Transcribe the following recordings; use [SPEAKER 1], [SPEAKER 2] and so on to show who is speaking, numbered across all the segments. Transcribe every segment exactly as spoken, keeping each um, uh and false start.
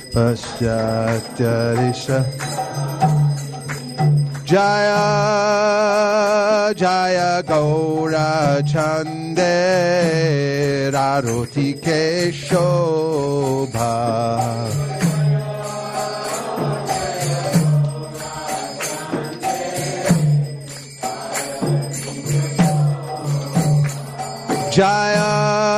[SPEAKER 1] Paschatyarisha Jaya Jaya Gaura Chande Raroti Keshobha Jaya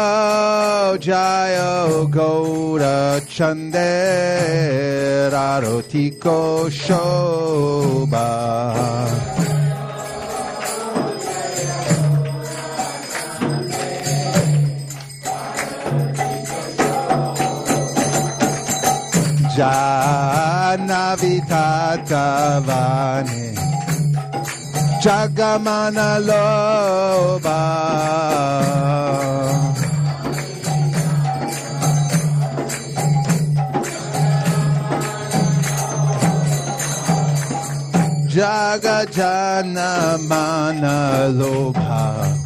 [SPEAKER 1] Jaya Gaura Chande Raroti Keshobha Janavitatavane Jagamana Loba Jagajanamana Lobha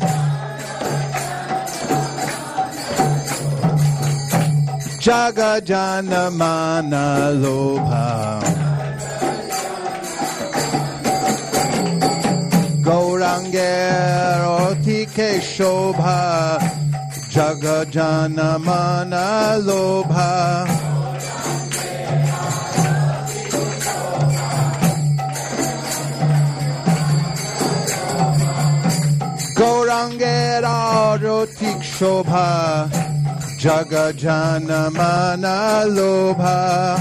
[SPEAKER 1] Jagajanamana Lobha Gaurangeroti Keshobha Jagajanamana Lobha Gaurangera Shobha Jagajanamana Lobha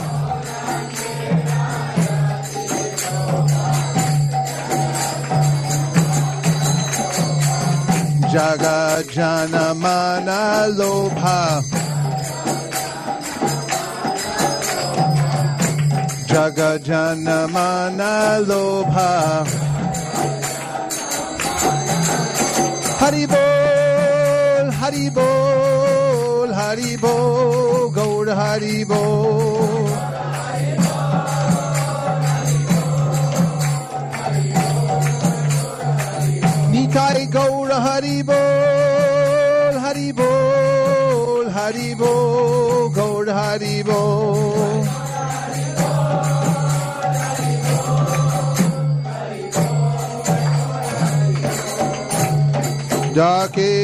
[SPEAKER 1] Jagajanamana Lobha Jagajanamana Lobha Haribol, Haribol, Haribol, Gaur Haribol. Nitai Gaur Haribol, Haribol, Haribol, Gaur Haribol. Dake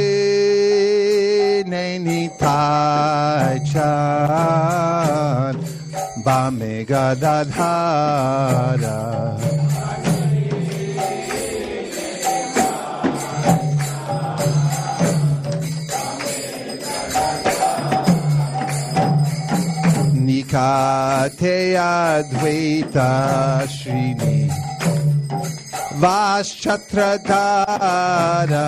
[SPEAKER 1] Nainitai Chan Bamega Dadhara Nikateya Dvaita Srini Vaschatradara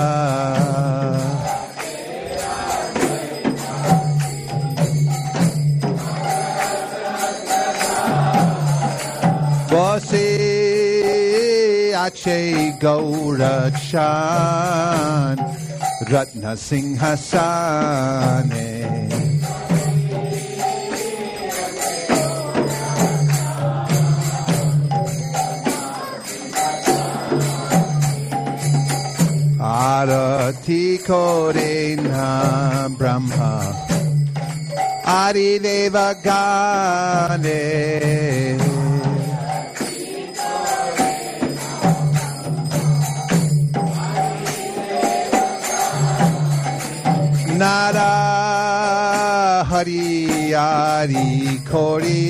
[SPEAKER 1] Vase Ache Gaurachan Ratna Singhasane Arati Korena Brahma Adideva Gane Nara Hari Ari Kori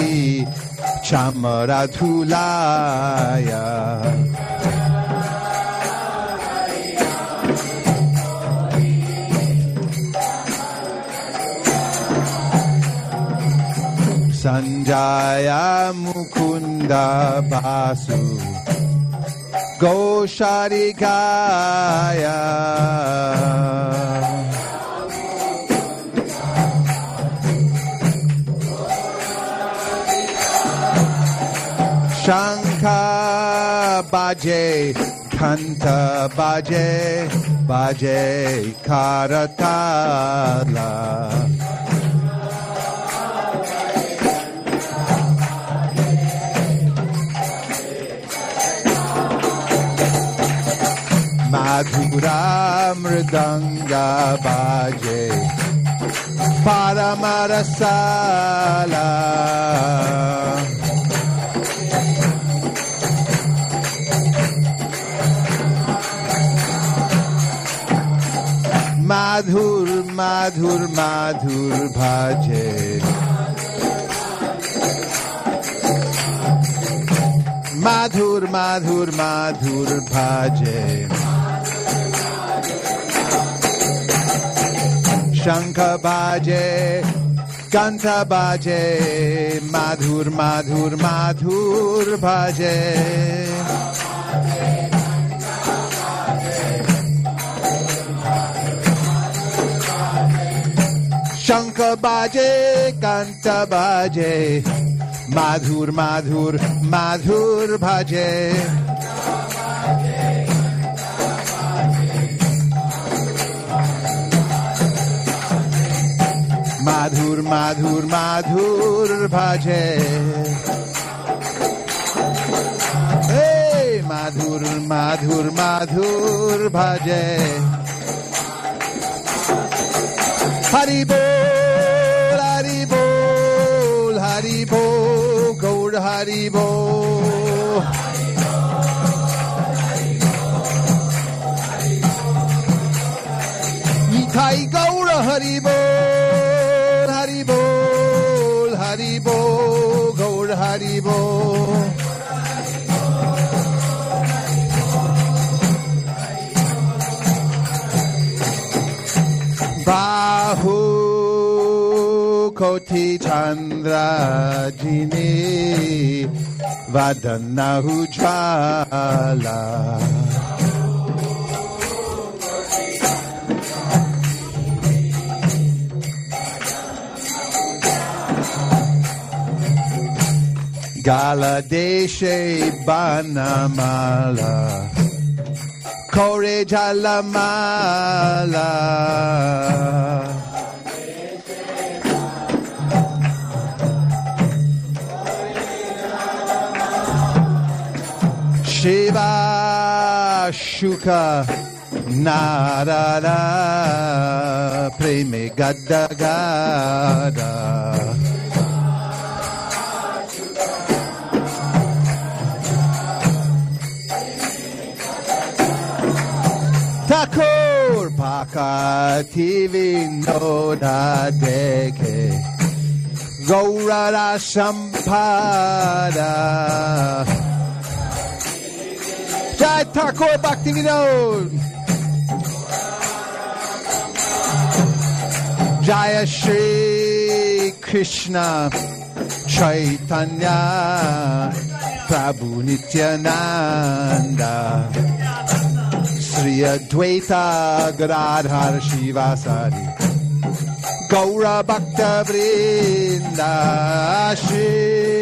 [SPEAKER 1] Chamaratulaya Sanjaya Mukunda Basu Gosharikaya Shankha Baje Kanta Baje Baje Karatala Madhura Mridanga Baje Paramarasala Madhur Madhur Madhur Bhaje Madhur Madhur Madhur Bhaje Shankha Bhaje Kanta Bhaje Madhur Madhur Madhur Bhaje Shankha Bhaje Kanta Bhaje Madhur Madhur Madhur Bhaje Madhur Madhur Madhur Bhaje Hey Madhur Madhur Madhur Bhaje Hari Bol Hari Bol Hari Bol Gaur Hari Bol Nitai Gaur Hari Bol Hari Bol Hari Bol Gaur Hari Bol Bahu Koti Chandra Jini Vadana Ujvala Gala Deshe Banamala Kore Jalamala Shiva Shuka Narada Preme Gada Gada Thakur Bhakati Vinoda Deke Gaurara Sampada Jai Thakur Bhakti Vinod Jaya Shri Krishna Chaitanya Prabhu Nityananda Sri Advaita Gadadhar Shivasari Gaura Bhakta Vrinda Shri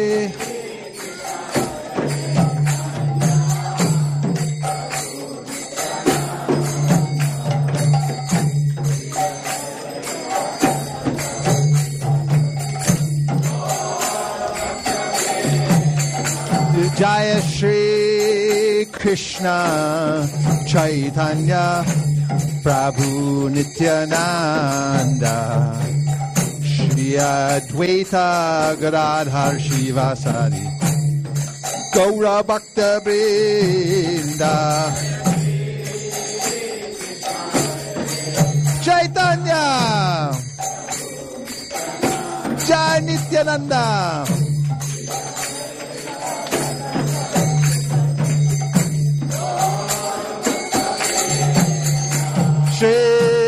[SPEAKER 1] Jaya Shri Krishna Chaitanya Prabhu Nityananda Shri Advaita Gadadhar Shivasari Gaura Bhakta Vrinda Chaitanya Jai Nityananda Shri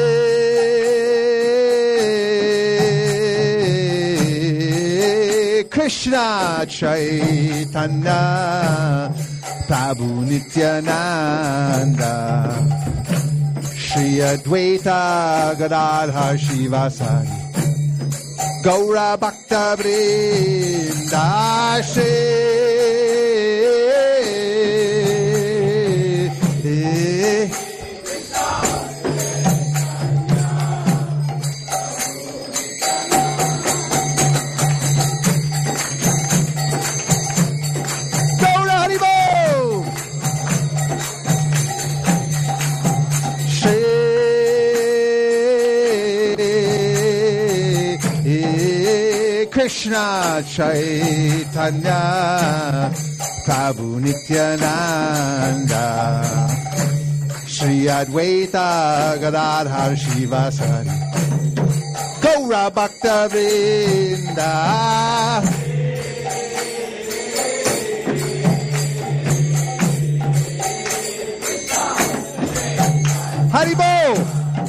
[SPEAKER 1] Krishna Chaitanya Prabhu Nityananda Shri Advaita Gadadhar Shivasari Gaura Bhakta Vrinda Shri Krishna Chaitanya Prabhu Nityananda Shri Advaita Gadadhar Shivasari Gaura Bhakta Vrinda Haribo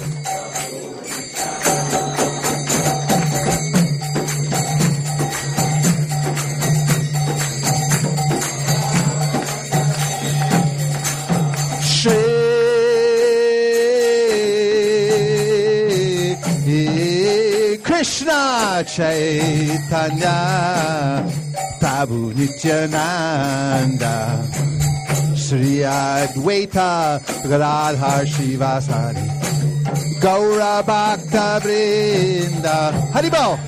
[SPEAKER 1] Krishna Chaitanya Prabhu Nityananda Shri Advaita Gadadhar Shivasari Gaura Bhakta Vrinda Haribo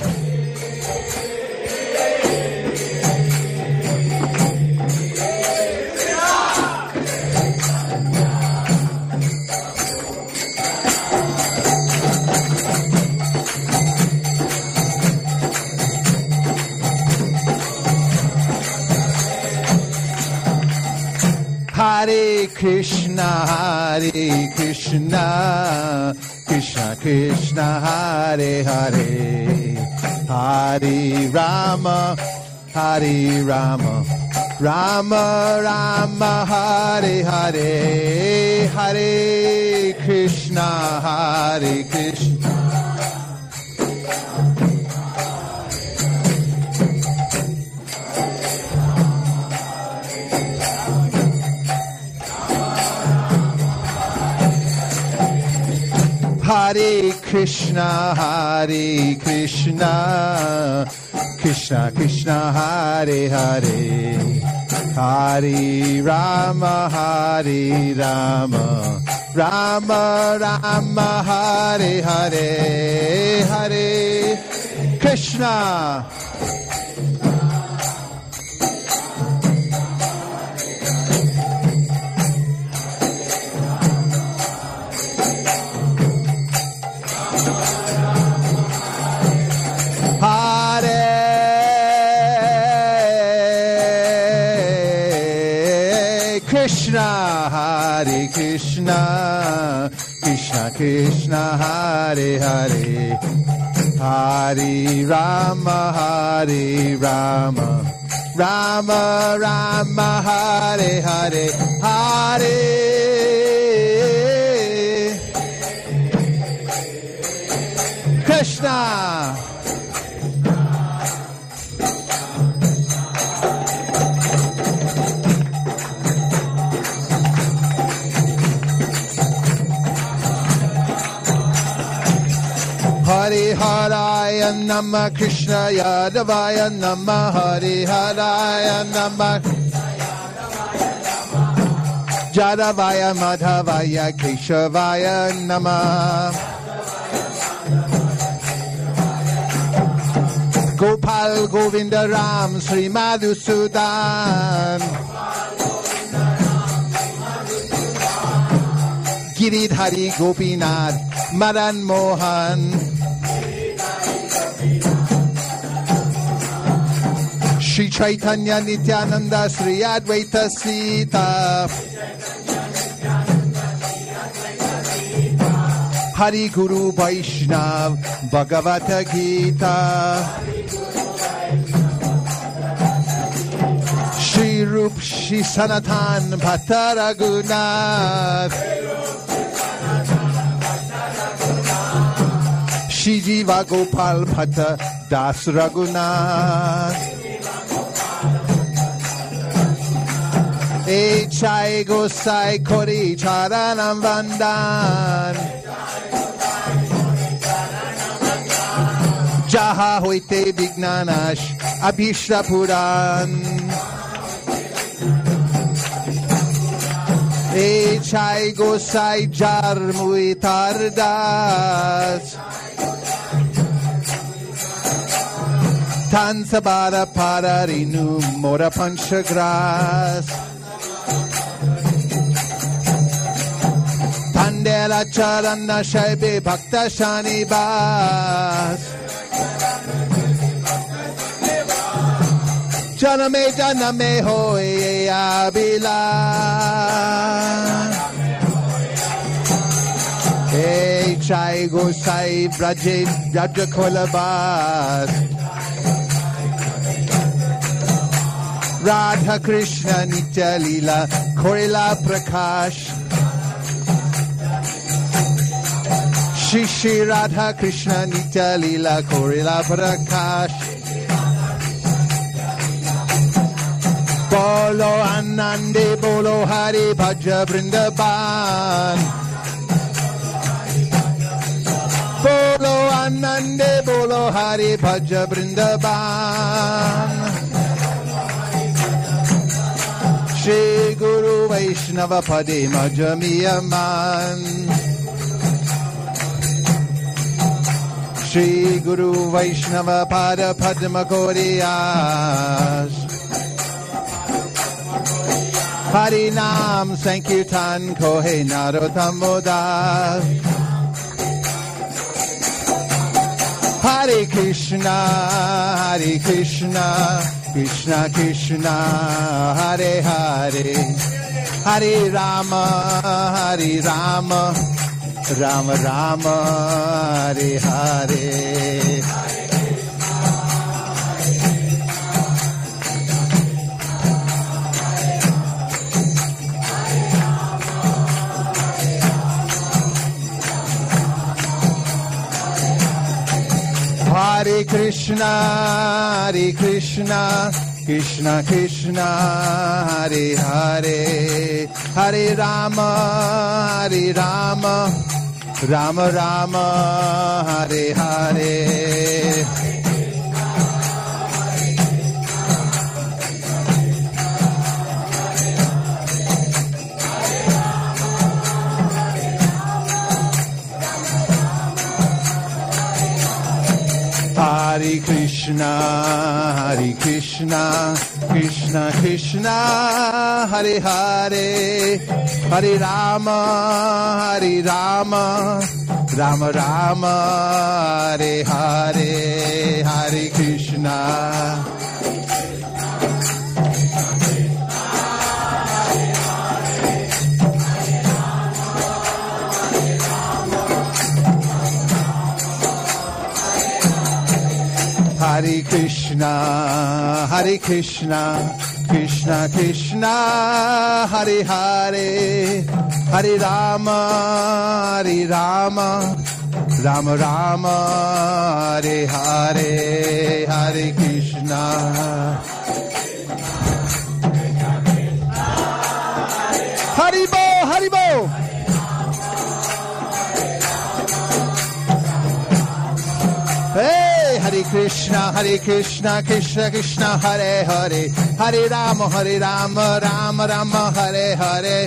[SPEAKER 1] Hare Krishna, Hare Krishna, Krishna Krishna, Hare Hare, Hare Rama, Hare Rama, Rama Rama, Hare Hare, Hare Krishna, Hare Krishna. Hare Krishna, Hare Krishna, Krishna Krishna, Hare Hare, Hare Rama, Hare Rama, Rama Rama, Hare Hare, Hare Krishna. Krishna, Hare Krishna, Krishna Krishna, Hare Hare, Hare Rama, Hare Rama, Rama Rama, Hare Hare, Hare Krishna. Hare Haraya Namah Krishna Yadavaya Namah Hare Haraya Namah Jadavaya Madhavaya Keshavaya Namah Gopal Govinda Ram Sri Madhusudan Giridhari Gopinath Madan Mohan Shri Chaitanya Nityananda Sri Advaita Sita Hari Guru Vaishnav Bhagavata Gita Shri Rup Shri Sanatan Bhatta Raghunath Shri Jiva Gopal Bhatta Das Raghunath Echai Gosai Kori Charanam Vandan Jaha Hoite Vignanash Abhishra Puran Echai Gosai Jarmui Tardas Tansabara Pararinu Mora Panchagras Tandela Charana Shaibe Bhakta Shani Bas Janame janame hoye abilash. Hey Chai Gosai Braje Raja Kolabas. Radha Krishna Nitya Leela Korila Prakash. Shri Shri Radha Krishna Nitya Leela Korila Prakash. Bolo Anande Bolo Hari Bhaja Vrindavan. Bolo Anande Bolo Hari Bhaja Vrindavan. Shri Guru Vaishnava Pade Majamiyaman. Shri Guru Vaishnava Pada Padma Koriyas. Hari Nam Sankirtan Kohe Narottam Hare Krishna, Hare Krishna, Krishna Krishna, Hare Hare, Hare Rama, Hare Rama, Rama Rama, Hare Hare. Hare Krishna, Hare Krishna, Krishna Krishna, Hare Hare, Hare Rama, Hare Rama, Rama Rama, Hare Hare. Hare Krishna, Hare Krishna, Krishna Krishna, Hare Hare, Hare Rama, Hare Rama, Rama Rama, Hare Hare, Hare Krishna. Hare Krishna, Hare Krishna, Krishna Krishna, Hare Hare, Hare Rama, Hare Rama, Rama Rama, Hare Hare, Hare Krishna. Haribo, Haribo. Hey! Hare Krishna, Hare Krishna, Krishna Krishna, Hare Hare, Hare Rama, Hare Rama, Rama Rama, Hare Hare.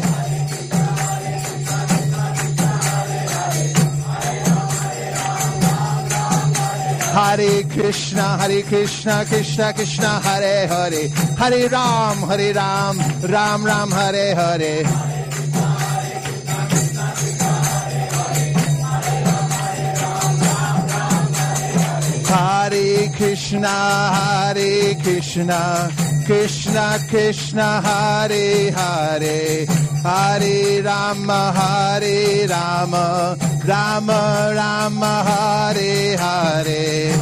[SPEAKER 1] Hare Krishna, Hare Krishna, Krishna Krishna, Hare Hare, Hare Ram, Hare Ram, Ram Ram, Hare Hare. Hare Krishna, Hare Krishna, Krishna Krishna, Hare Hare, Hare Rama, Hare Rama, Rama Rama, Hare Hare.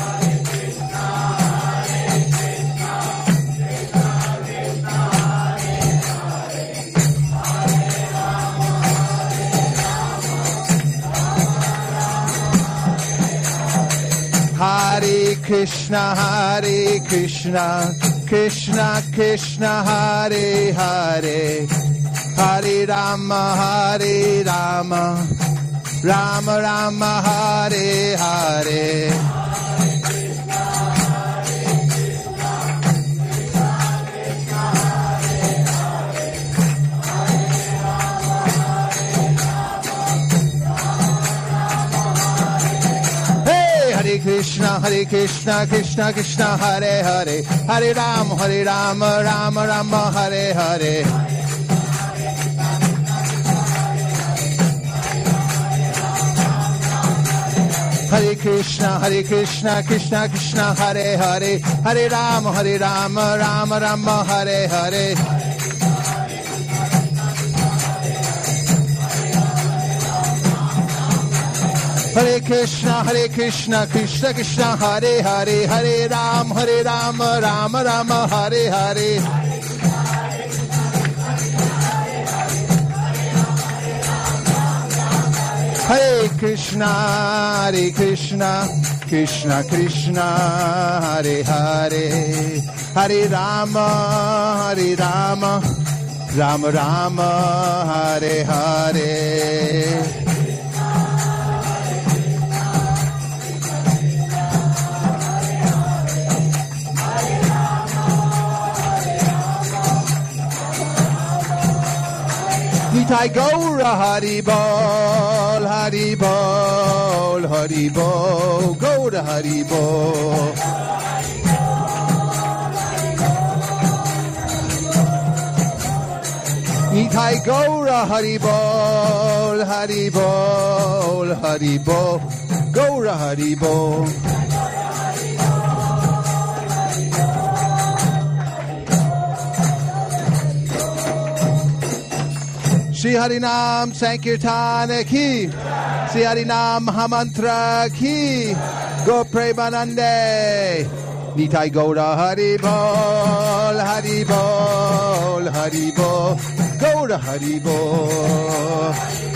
[SPEAKER 1] Hare Krishna, Hare Krishna, Krishna Krishna, Hare Hare, Hare Rama, Hare Rama, Rama Rama, Hare Hare. Hare Krishna, Hare Krishna, Krishna Krishna, Hare Hare, Hare Ram, Hare Rama, Rama Rama, Hare Hare. Hare Krishna, Hare Krishna, Krishna Krishna, Hare Hare, Hare Rama, Hare Rama, Rama Rama, Hare Hare. Hare Krishna, Hare Krishna, Krishna Krishna, Hare Hare, Hare Ram, Hare Rama, Rama Rama, Hare Hare. Hare Krishna, Hare Krishna, Krishna Krishna, Hare Hare, Hare Rama, Hare Rama, Rama Rama, Hare Hare. Nitai Gaura Hari Bol, Hari Bol, Hari Bol, Gaura Hari Bol. Nitai Gaura Hari Bol, Hari Bol, Hari Bol, Gaura Hari Bol. Shri Harinam Sankirtana ki, Shri Harinam Mahamantra ki, Go Premanande, Nitai Gaura Hari Bol, Hari Bol, Hari Bol, Gaura Hari Bol.